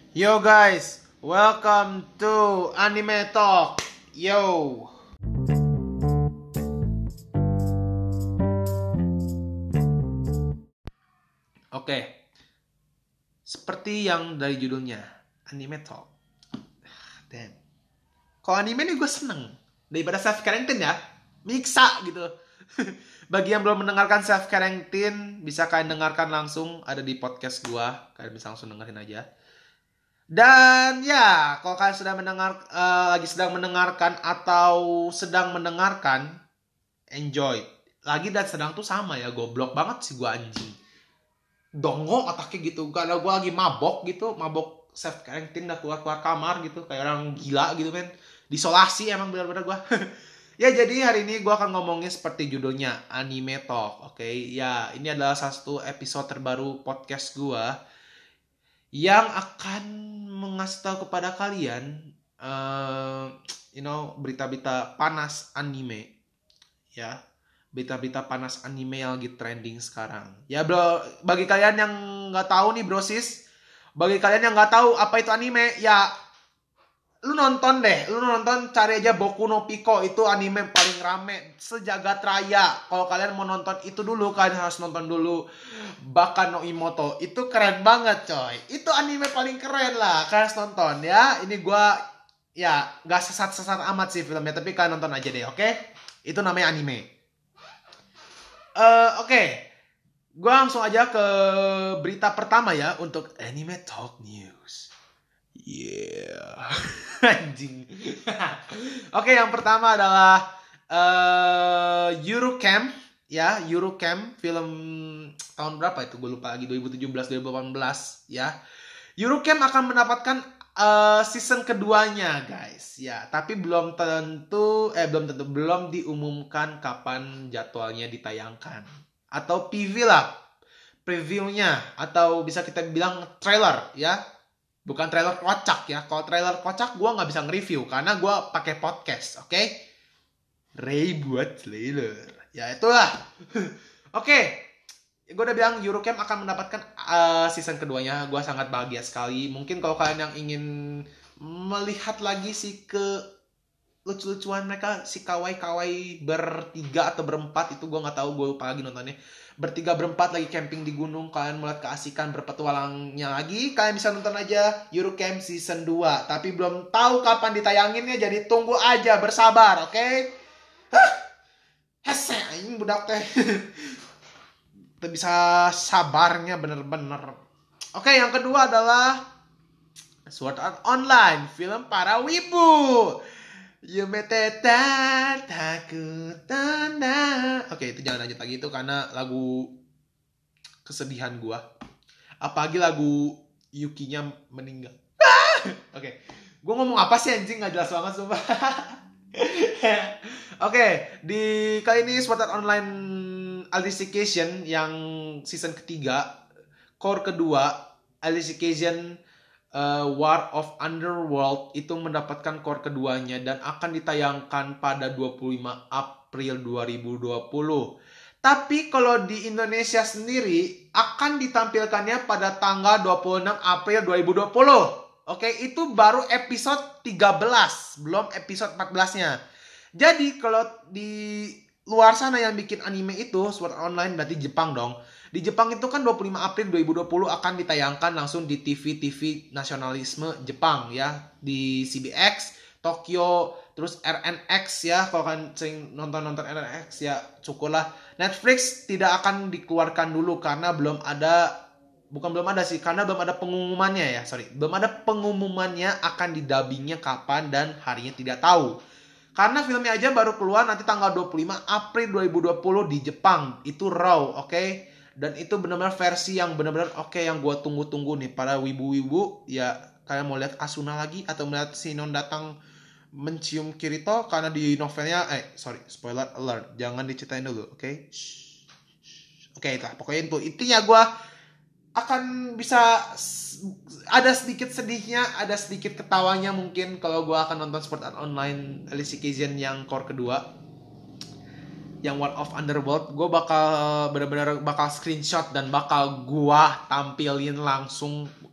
Yo guys, welcome to Anime Talk. Yo. Oke. Seperti yang dari judulnya, Anime Talk. Damn. Kalau anime nih gue seneng daripada self quarantine ya. Miksa gitu. Bagi yang belum mendengarkan self quarantine, bisa kalian dengarkan langsung ada di podcast gue. Kalian bisa langsung dengerin aja. Dan ya, kalau kalian sedang mendengarkan atau sedang mendengarkan, enjoy. Lagi dan sedang tuh sama ya, goblok banget sih gue anjing. Dongo otaknya gitu, karena gue lagi mabok gitu, mabok self quarantine, udah keluar kamar gitu, kayak orang gila gitu men. Disolasi emang benar-benar gue. Ya jadi hari ini gue akan ngomongin seperti judulnya, Anime Talk, oke? Ya ini adalah salah satu episode terbaru podcast gue yang akan mengasih tahu kepada kalian berita-berita panas anime ya, berita-berita panas anime yang lagi trending sekarang ya bro. Bagi kalian yang nggak tahu nih brosis, bagi kalian yang nggak tahu apa itu anime ya, lu nonton cari aja Boku no Pico, itu anime paling rame sejagat raya. Kalau kalian mau nonton itu dulu, kalian harus nonton dulu Baka no Imoto, itu keren banget coy, itu anime paling keren lah, kalian harus nonton ya. Ini gua ya nggak sesat amat sih filmnya, tapi kalian nonton aja deh, oke? Itu namanya anime. Oke. Gua langsung aja ke berita pertama ya untuk Anime Talk News. Yeah. Anjing. Oke, yang pertama adalah Eurocamp ya, Eurocamp film tahun berapa itu? Gue lupa lagi, 2017 2018 ya. Eurocamp akan mendapatkan season keduanya, guys. Ya, tapi belum diumumkan kapan jadwalnya ditayangkan. Atau PV lah, previewnya, atau bisa kita bilang trailer ya. Bukan trailer kocak ya. Kalau trailer kocak gue nggak bisa nge-review karena gue pakai podcast, oke? Ray buat trailer. Ya itulah. Oke. Gue udah bilang Eurocamp akan mendapatkan season keduanya. Gue sangat bahagia sekali. Mungkin kalau kalian yang ingin melihat lagi si lucu-lucuan mereka, si kawaii bertiga atau berempat, itu gue nggak tahu, gue lupa lagi nontonnya. Bertiga berempat lagi camping di gunung, kalian melihat keasikan berpetualangnya lagi, kalian bisa nonton aja Eurocamp season 2. Tapi belum tahu kapan ditayanginnya, jadi tunggu aja, bersabar, oke? Hese anjing budak teh. Kita bisa sabarnya bener-bener. Oke, yang kedua adalah Sword Art Online, film para wibu. Yumete takutana. Oke, itu jangan lanjut lagi, itu karena lagu kesedihan gua. Apalagi lagu Yukinya meninggal. Oke. Gua ngomong apa sih anjing, enggak jelas banget sumpah. Oke, di kali ini Sword Art Online Alicization yang season ketiga, core kedua, Alicization War of Underworld itu mendapatkan core keduanya dan akan ditayangkan pada 25 April 2020. Tapi kalau di Indonesia sendiri akan ditampilkannya pada tanggal 26 April 2020. Oke, itu baru episode 13, belum episode 14-nya. Jadi kalau di luar sana yang bikin anime itu Sword Art Online berarti Jepang dong. Di Jepang itu kan 25 April 2020 akan ditayangkan langsung di TV nasionalisme Jepang ya. Di CBX, Tokyo, terus RNX ya. Kalau kalian sering nonton RNX ya syukurlah. Netflix tidak akan dikeluarkan dulu karena belum ada pengumumannya ya. Belum ada pengumumannya akan didubbingnya kapan dan harinya tidak tahu. Karena filmnya aja baru keluar nanti tanggal 25 April 2020 di Jepang. Itu Raw, oke? Dan itu benar-benar versi yang benar-benar oke, yang gue tunggu-tunggu nih para wibu-wibu. Ya, kalian mau lihat Asuna lagi atau melihat Sinon datang mencium Kirito karena di novelnya spoiler alert, jangan diceritain dulu, oke? Oke, itulah pokoknya itu intinya. Gue akan bisa ada sedikit sedihnya, ada sedikit ketawanya mungkin kalau gue akan nonton Sword Art Online Alicization yang core kedua, yang War of Underworld. Gue bakal benar-benar screenshot dan bakal gue tampilin langsung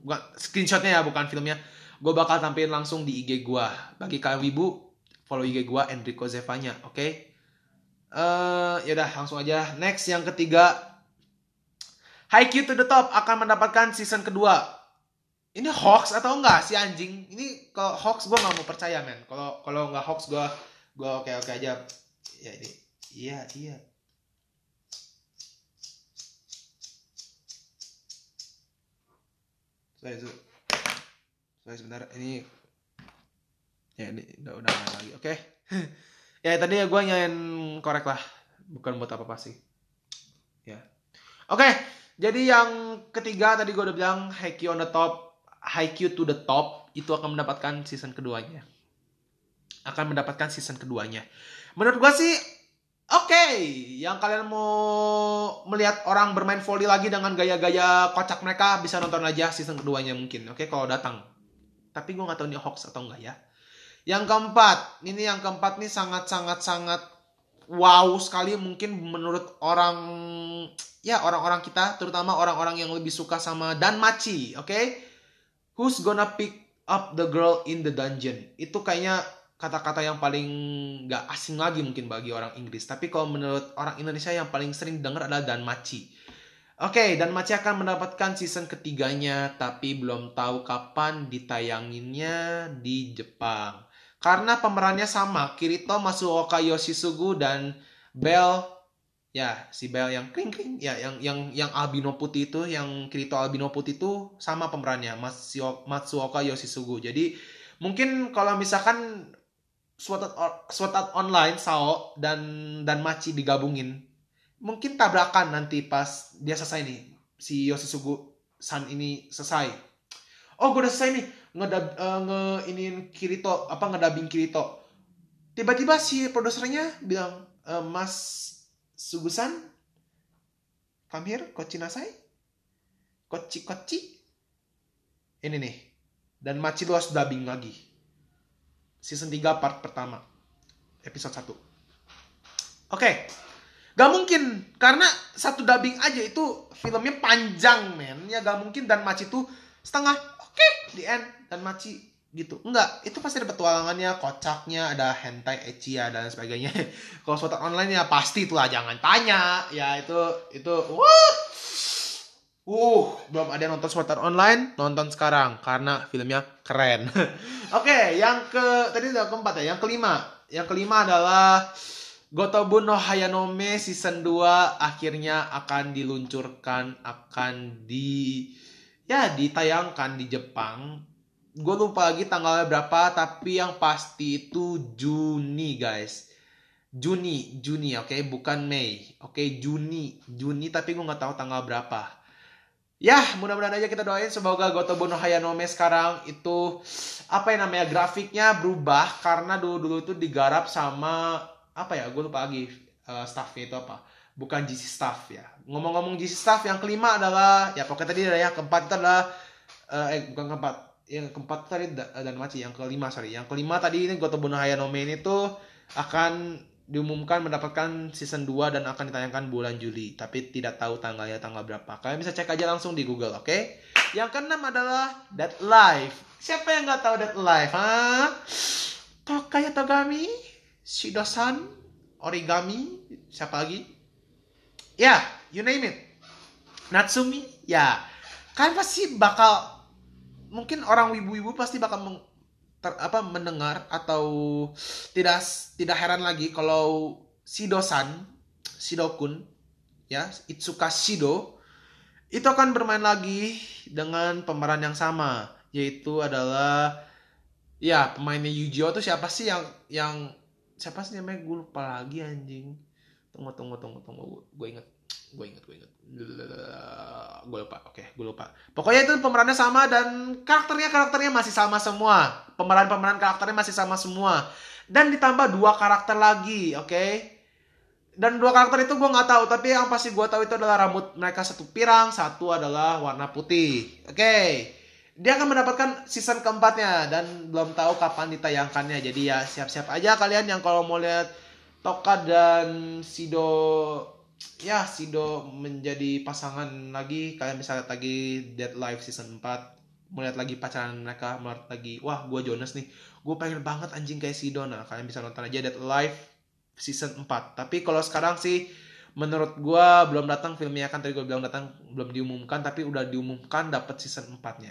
bukan screenshotnya ya, bukan filmnya. Gue bakal tampilin langsung di IG gue. Bagi kalian wibu, follow IG gue Enrico Zevanya, oke? Yaudah langsung aja. Next yang ketiga, Haikyuu to the Top akan mendapatkan season kedua. Ini hoax atau enggak sih anjing? Ini kalau hoax gue nggak mau percaya men. Kalau nggak hoax gue oke aja. Ya ini iya. Sorry sebentar, ini ya ini udah lagi, oke. Ya tadi ya gue nyain korek lah, bukan buat apa sih. Ya. Oke, jadi yang ketiga tadi gue udah bilang Haikyuu to the Top itu akan mendapatkan season keduanya. Menurut gue sih oke, yang kalian mau melihat orang bermain volley lagi dengan gaya-gaya kocak mereka bisa nonton aja season keduanya mungkin, oke, kalau datang. Tapi gue nggak tahu ini hoax atau enggak ya. Yang keempat nih sangat wow sekali mungkin menurut orang kita, terutama orang-orang yang lebih suka sama Danmachi, oke? Who's gonna pick up the girl in the dungeon? Itu kayaknya kata-kata yang paling gak asing lagi mungkin bagi orang Inggris. Tapi kalau menurut orang Indonesia yang paling sering dengar adalah Danmachi. Oke, Danmachi akan mendapatkan season ketiganya, tapi belum tahu kapan ditayanginnya di Jepang. Karena pemerannya sama, Kirito Masuoka Yoshisugu dan Bell, ya si Bell yang kring ya yang albino putih itu, yang Kirito albino putih itu sama pemerannya, Matsuoka Yoshisugu. Jadi mungkin kalau misalkan Sword Art Online Sao dan Danmachi digabungin, mungkin tabrakan nanti pas dia selesai nih, si Yoshisugu San ini selesai. Oh, gue udah selesai nih ngedabing Kirito. Tiba-tiba si produsernya bilang, Mas Sugusan, come here, kochi nasai, kochi. Ini nih, dan Machi lu harus dubbing lagi. Season 3 part pertama, episode 1. Oke. Gak mungkin, karena satu dubbing aja itu filmnya panjang men. Ya gak mungkin Danmachi itu setengah, oke, di end Danmachi gitu. Enggak, itu pasti ada petualangannya, kocaknya, ada hentai, ecchi ya, dan sebagainya. Kalau Sword Art Online ya pasti itulah, jangan tanya. Ya itu belum ada yang nonton Sword Art Online, nonton sekarang karena filmnya keren. Oke, tadi udah keempat ya. Yang kelima adalah Gotobu no Hayanome season 2 akhirnya akan diluncurkan, ditayangkan di Jepang. Gue lupa lagi tanggalnya berapa, tapi yang pasti itu Juni guys. Juni, oke, bukan Mei. Oke, Juni, tapi gue nggak tahu tanggal berapa. Ya, mudah-mudahan aja kita doain semoga Gotobu no Hayanome sekarang itu grafiknya berubah, karena dulu itu digarap sama gue lupa lagi staffnya itu apa. Bukan GC staff ya. Ngomong-ngomong GC staff, yang kelima adalah ya pokoknya tadi ada ya, keempat itu adalah bukan keempat. Yang keempat tadi Danmachi, yang kelima tadi ini Gotobu no Hayanome ini tuh akan diumumkan mendapatkan season 2 dan akan ditayangkan bulan Juli, tapi tidak tahu tanggal berapa. Kalian bisa cek aja langsung di Google, oke? Yang keenam adalah Dead Life. Siapa yang nggak tahu Dead Life? Tokaya Togami, Shido-san, Origami, siapa lagi? Ya, you name it. Natsumi, ya. Kalian pasti bakal, mungkin orang wibu-wibu pasti bakal mendengar atau tidak heran lagi kalau Shido-kun, ya, Itsuka Shido itu akan bermain lagi dengan pemeran yang sama, yaitu adalah ya pemainnya Yu-Gi-Oh tuh siapa sih yang siapa sih namanya, gue lupa lagi anjing. Tunggu, gue inget. Gue lupa. Pokoknya itu pemerannya sama dan karakternya masih sama semua. Pemeran karakternya masih sama semua. Dan ditambah 2 karakter lagi, oke? Dan 2 karakter itu gue nggak tahu, tapi yang pasti gue tahu itu adalah rambut mereka satu pirang, satu adalah warna putih, oke? Dia akan mendapatkan season keempatnya dan belum tahu kapan ditayangkannya. Jadi ya siap-siap aja kalian yang kalau mau lihat Toka dan Shido menjadi pasangan lagi, kalian bisa lihat lagi Dead Life season 4. melihat lagi pacaran mereka, melihat lagi, wah gue Jonas nih, gue pengen banget anjing kayak si Donna. Kalian bisa nonton aja Dead Alive season 4. Tapi kalau sekarang sih menurut gue belum datang filmnya, kan tadi gue bilang datang, belum diumumkan, tapi udah diumumkan dapat season 4-nya.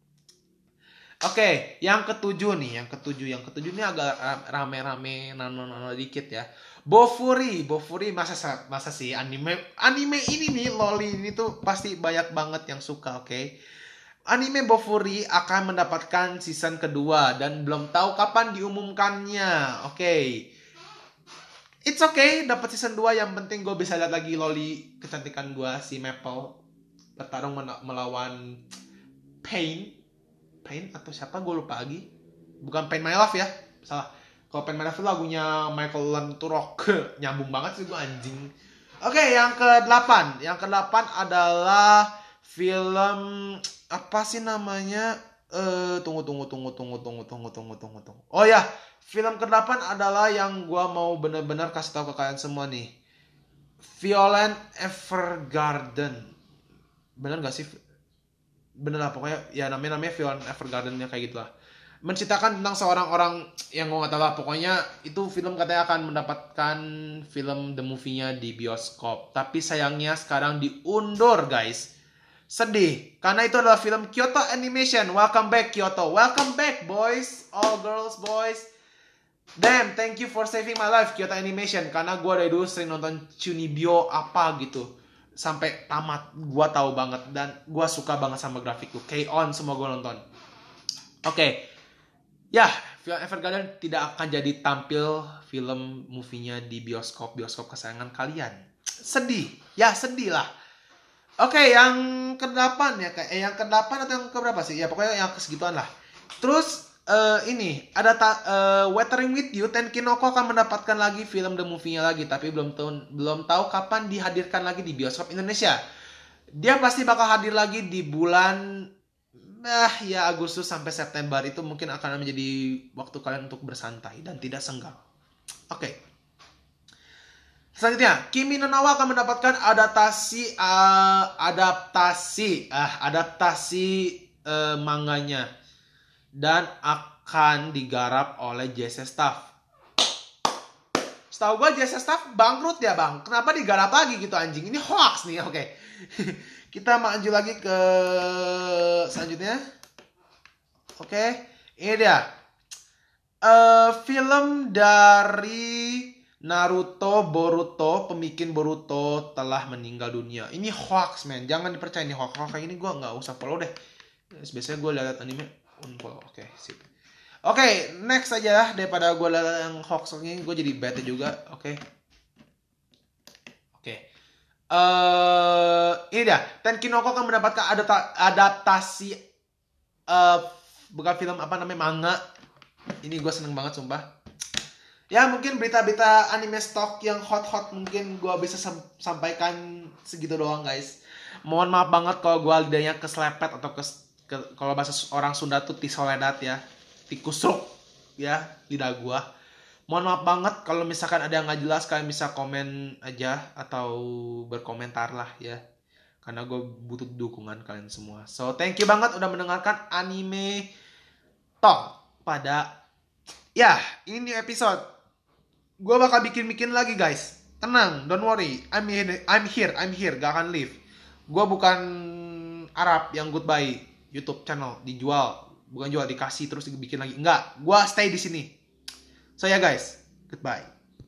Oke, yang ketujuh nih, yang ketujuh ini agak rame-rame nano dikit ya. Bofuri masa sih anime ini nih loli ini tuh pasti banyak banget yang suka, oke? Anime Bofuri akan mendapatkan season kedua dan belum tahu kapan diumumkannya. Oke. It's okay dapat season 2, yang penting gue bisa lihat lagi loli kecantikan gue si Maple bertarung melawan Pain atau siapa gue lupa lagi. Bukan Pain My Love ya. Salah. Kalau Pain My Love itu lagunya Michael Lanturok. Nyambung banget sih gue anjing. Oke, yang ke-8. Yang ke-8 adalah film apa sih namanya? Tunggu. Oh ya, film ke-8 adalah yang gua mau bener-bener kasih tahu ke kalian semua nih. Violet Evergarden. Bener gak sih? Bener lah, pokoknya ya namanya Violet Evergarden ya, kayak gitulah. Menceritakan tentang seorang orang yang gue gak tahu lah, pokoknya itu film katanya akan mendapatkan film the movie-nya di bioskop. Tapi sayangnya sekarang diundur guys. Sedih, karena itu adalah film Kyoto Animation. Welcome back Kyoto. Welcome back boys, all girls, boys. Damn, thank you for saving my life Kyoto Animation. Karena gue dari dulu sering nonton Chunibyo apa gitu, sampai tamat. Gue tahu banget dan gue suka banget sama grafik tuh. K-On semua gue nonton. Oke. Ya, film Evergarden tidak akan jadi tampil film movie-nya di bioskop kesayangan kalian. Sedih. Ya, sedih lah. Oke, yang ke-8 ya, yang ke-8 atau yang ke-berapa sih? Ya pokoknya yang kesegituan lah. Terus ini ada Weathering with You, Tenkinoko akan mendapatkan lagi film the movie-nya lagi, tapi belum tahu kapan dihadirkan lagi di bioskop Indonesia. Dia pasti bakal hadir lagi di bulan ya Agustus sampai September. Itu mungkin akan menjadi waktu kalian untuk bersantai dan tidak senggang. Oke. Selanjutnya, Kimi no Na wa akan mendapatkan adaptasi manganya dan akan digarap oleh JC Staff. Setahu gue JC Staff bangkrut ya bang. Kenapa digarap lagi gitu anjing? Ini hoax nih. Oke. Kita maju lagi ke selanjutnya. Oke. Ini dia. Film dari Boruto, pembikin Boruto telah meninggal dunia. Ini hoax men, jangan dipercaya nih hoax kayak ini. Gue nggak usah follow deh. Biasanya gue lihat anime unfollow. Oke, sip. Oke, next aja lah, daripada gue lihat yang hoax ini, gue jadi bete juga. Oke. Ini dia. Tenkinoko akan mendapatkan adaptasi bukan film apa namanya, manga. Ini gue seneng banget sumpah. Ya mungkin berita-berita anime stock yang hot mungkin gue bisa sampaikan segitu doang guys. Mohon maaf banget kalau gue lidahnya keselepet atau kalau bahasa orang Sunda tuh tisoledat ya, tikusruk ya lidah gue. Mohon maaf banget kalau misalkan ada yang nggak jelas, kalian bisa komen aja atau berkomentar lah ya. Karena gue butuh dukungan kalian semua. So thank you banget udah mendengarkan anime talk pada ini new episode. Gue bakal bikin lagi guys. Tenang, don't worry. I'm here, gak akan leave. Gue bukan Arab yang goodbye YouTube channel dijual, bukan jual, dikasih terus dibikin lagi. Enggak, gue stay di sini. So ya guys, goodbye.